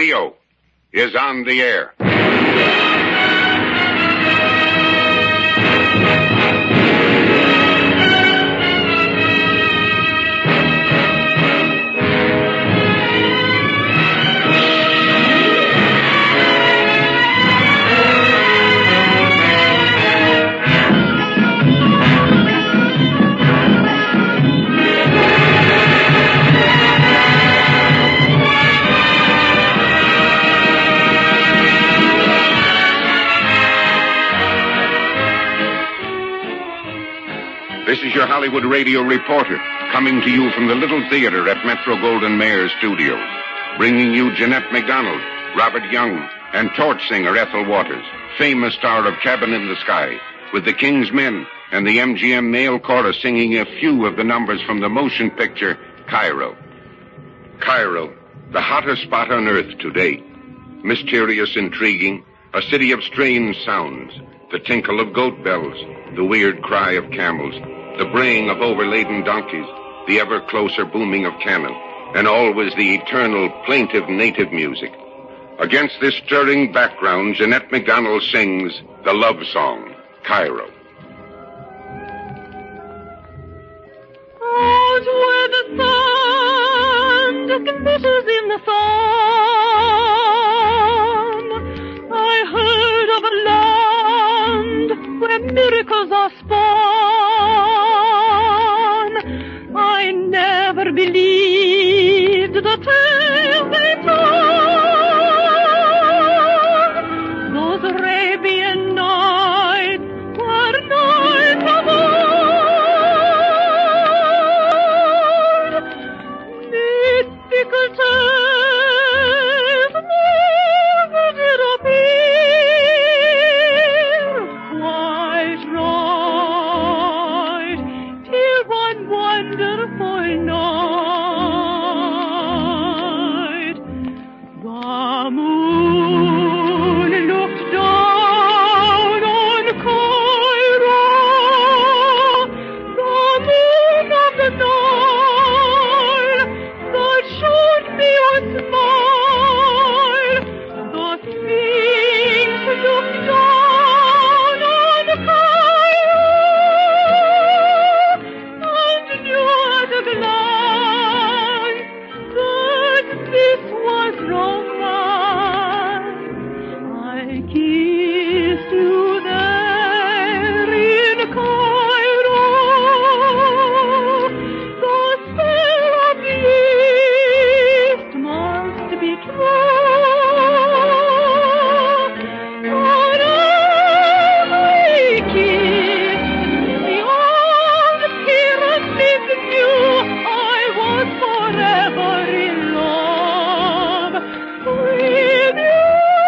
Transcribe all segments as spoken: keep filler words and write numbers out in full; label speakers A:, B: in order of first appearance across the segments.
A: Radio is on the air. This is your Hollywood radio reporter, coming to you from the Little Theater at Metro-Goldwyn-Mayer Studios, bringing you Jeanette MacDonald, Robert Young, and torch singer Ethel Waters, famous star of Cabin in the Sky, with the King's Men and the M G M Male Chorus singing a few of the numbers from the motion picture Cairo. Cairo, the hottest spot on earth today. Mysterious, intriguing, a city of strange sounds, the tinkle of goat bells, the weird cry of camels, the braying of overladen donkeys, the ever closer booming of cannon, and always the eternal plaintive native music. Against this stirring background, Jeanette MacDonald sings the love song, Cairo.
B: Out where the sun glitters in the sun, I heard of a land where miracles are spawned. I never believed the tales they told. Those Arabian nights were nights of old. Mystical tales never did appear. Quite right, till one wonderful night, the moon looked down on Cairo, the moon of the Nile that showed me a smile. The Sphinx looked down on Cairo and knew at a glance that this was romance. I kissed you there in Cairo. The spell of the East must be true. On every kiss, the old pyramids knew I was forever in love with you.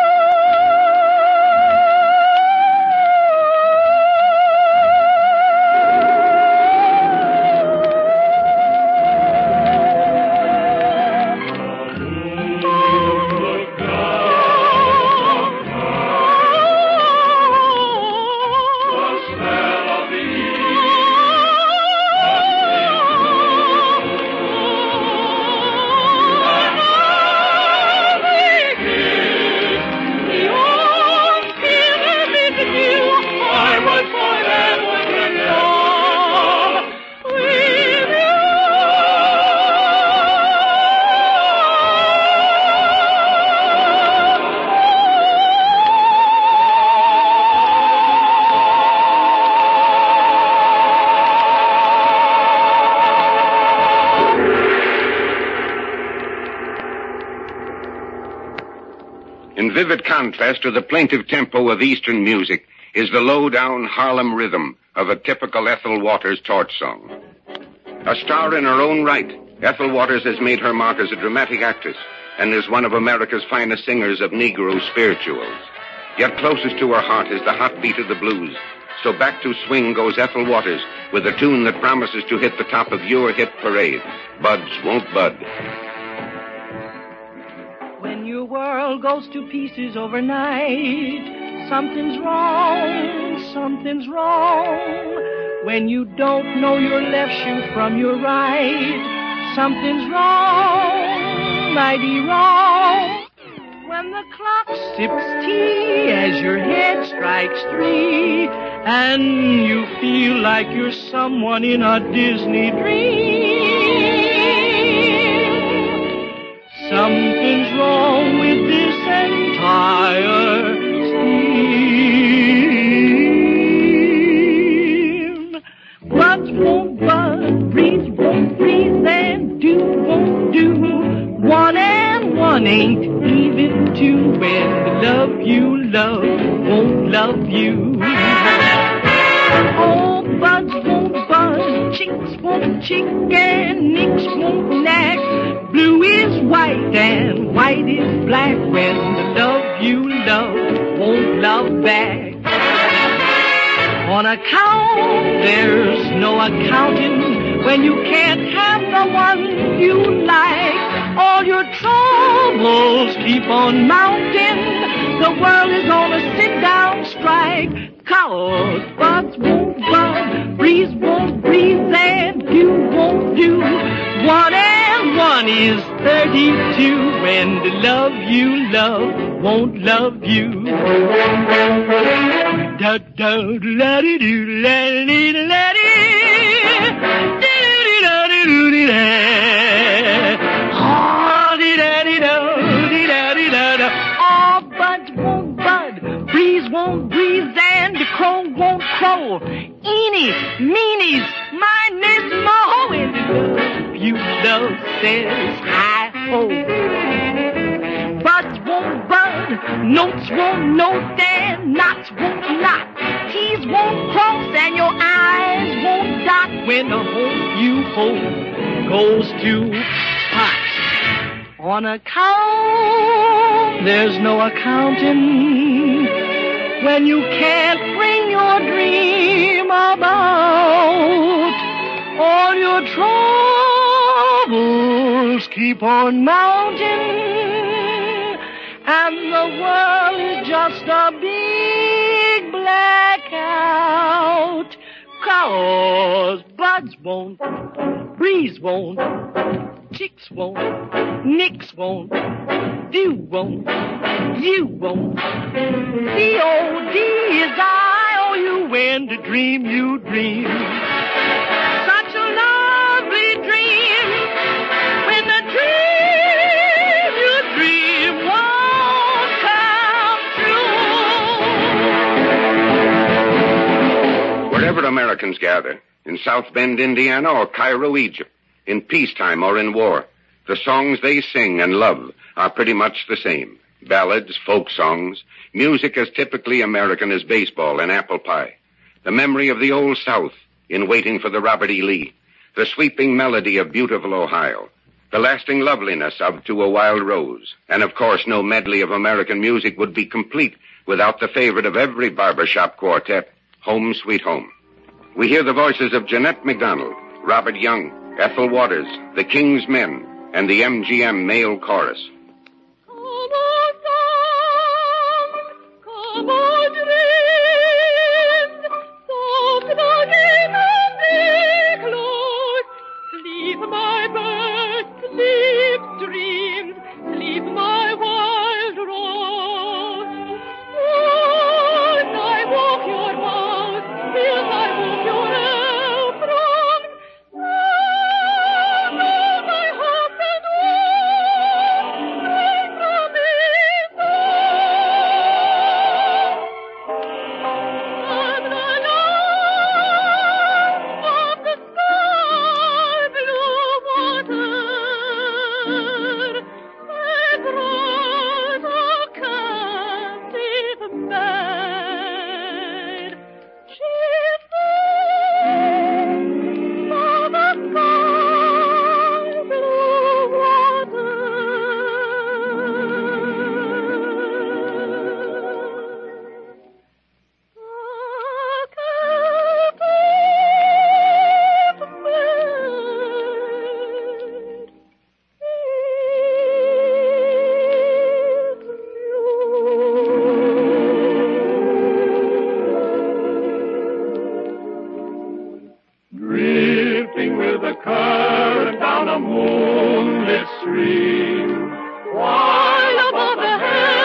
A: In vivid contrast to the plaintive tempo of Eastern music is the low-down Harlem rhythm of a typical Ethel Waters torch song. A star in her own right, Ethel Waters has made her mark as a dramatic actress and is one of America's finest singers of Negro spirituals. Yet closest to her heart is the hot beat of the blues. So back to swing goes Ethel Waters with a tune that promises to hit the top of your hit parade, Buds Won't Bud.
B: When your world goes to pieces overnight, something's wrong, something's wrong. When you don't know your left shoe from your right, something's wrong, mighty wrong. when the clock sips tea as your head strikes three, and you feel like you're someone in a Disney dream. Something's wrong with this entire scheme. Buds won't bud, breeze won't breeze, and do won't do. One and one ain't even two, when the love you love won't love you. Oh, buds won't bud, chicks won't chick, and nicks won't knack. Blue is white and white is black, when the love you love won't love back. On account, there's no accounting when you can't have the one you like. All your troubles keep on mounting. The world is on a sit-down strike. 'Cause buds won't bud, breeze won't breeze, and do won't do. One and one is thirty-two, and the love you love won't love you. Da da la di do la di la di di da di do di da. Oh di da di do di da di da da. Oh, buds won't bud, breeze won't breeze, and the crow won't crow. Eeny, meenies, mine is mo, and the love you love says hi-ho. Buds won't bud, notes won't note, and knots won't knot. T's won't cross, and your eyes won't dot, when the hope you hold goes to pot. On account, there's no accounting when you can't bring your dream about. All your troubles keep on mounting, and the world is just a big blackout. 'Cause buds won't, breeze won't, chicks won't, nicks won't, do won't, you won't. C O D is I O U, and the dream you dream. Such a lovely dream, when the dream you dream won't come true.
A: Wherever Americans gather, in South Bend, Indiana, or Cairo, Egypt, in peacetime or in war, the songs they sing and love are pretty much the same. Ballads, folk songs, music as typically American as baseball and apple pie. The memory of the Old South in Waiting for the Robert E. Lee. The sweeping melody of Beautiful Ohio. The lasting loveliness of To a Wild Rose. And of course, no medley of American music would be complete without the favorite of every barbershop quartet, Home Sweet Home. We hear the voices of Jeanette MacDonald, Robert Young, Ethel Waters, the King's Men, and the M G M male chorus.
B: Come on, song, come on, dream, soft again and be close. Sleep, my bird, sleep, dreams, sleep, my wild rose. As I walk your house, as I walk your apron,
C: stream, while above the head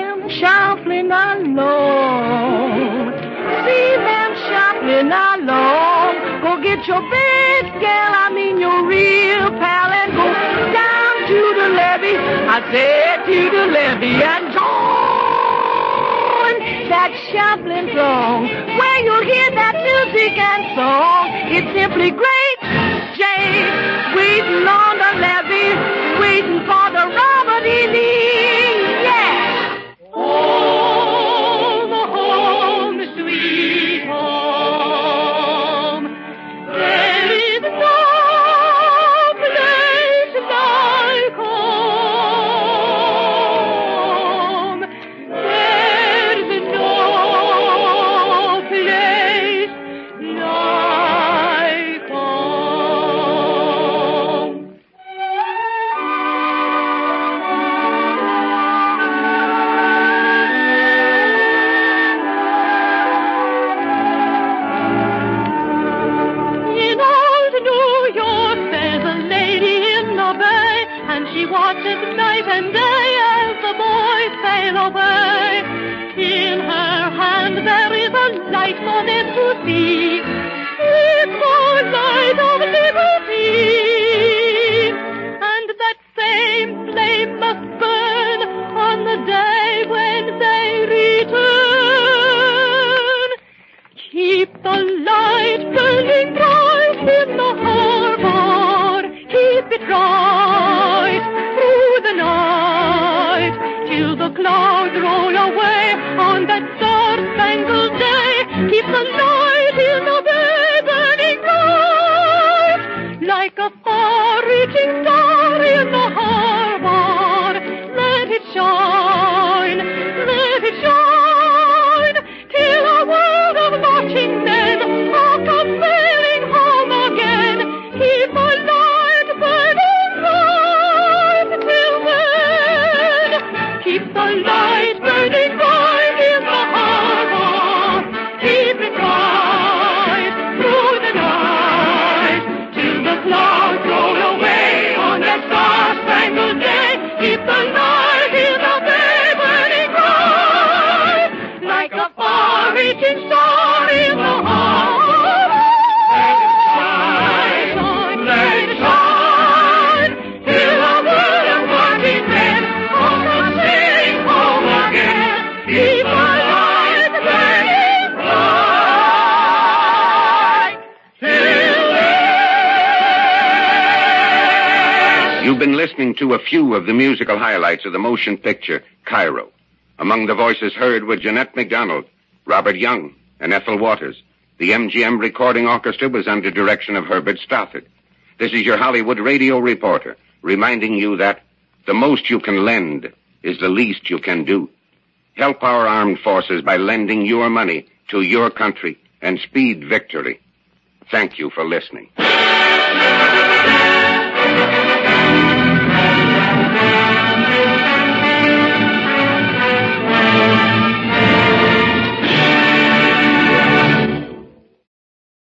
B: them shuffling along. See them shuffling along. Go get your best gal, I mean your real pal, and go down to the levee. I said to the levee and join that shuffling song. Where you'll hear that music and song. It's simply great. Jane waiting on the levee, waiting for the Robert E. Lee. Yeah. Home, home, sweet home. There is no place like home. There's no place like home. In old New York, there's a lady in the bay, and she watches night and day as the boys sail away. In her hand there is a light for them to see. It's the light of liberty. And that same flame must burn on the day when they return. Keep the light burning bright in the harbor. Keep it bright through the night till the clouds roll away on that star-spangled day. Keep the light in the bay burning bright like a far-reaching star in the harbor. Let it shine, let it shine till a world of watching men are come sailing home again. Keep the light burning bright till then. Keep the light burning bright in the harbor. Keep it bright through the night till the clouds roll away on that star-spangled day. Keep the light in the bay burning bright like a far-reaching star in the harbor. Let it shine, let it shine till a world of working men all come sailing home again. Keep the light burning bright till then.
A: You've been listening to a few of the musical highlights of the motion picture, Cairo. Among the voices heard were Jeanette MacDonald, Robert Young, and Ethel Waters. The M G M Recording Orchestra was under direction of Herbert Stothard. This is your Hollywood radio reporter, reminding you that the most you can lend is the least you can do. Help our armed forces by lending your money to your country and speed victory. Thank you for listening.